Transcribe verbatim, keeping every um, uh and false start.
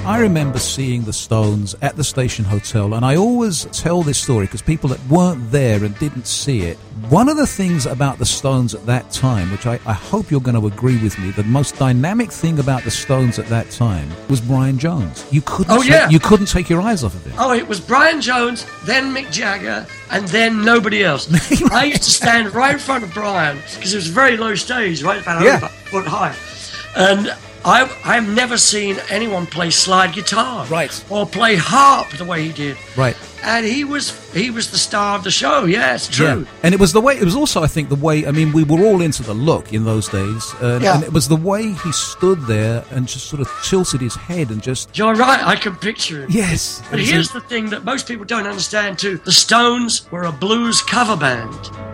I remember seeing the Stones at the Station Hotel, and I always tell this story because people that weren't there and didn't see it. One of the things about the Stones at that time, which I, I hope you're going to agree with me, the most dynamic thing about the Stones at that time was Brian Jones. You couldn't, oh, yeah. take, you couldn't take your eyes off of him. Oh, it was Brian Jones, then Mick Jagger, and then nobody else. I used to stand right in front of Brian because it was a very low stage, right about yeah. over a foot high, and I, I've never seen anyone play slide guitar, right, or play harp the way he did, right. And he was he was the star of the show. Yeah, it's true. Yeah. And it was the way. It was also, I think, the way. I mean, we were all into the look in those days, uh, yeah. and it was the way he stood there and just sort of tilted his head and just. You're right. I can picture him. Yes. But here's a... the thing that most people don't understand too: the Stones were a blues cover band.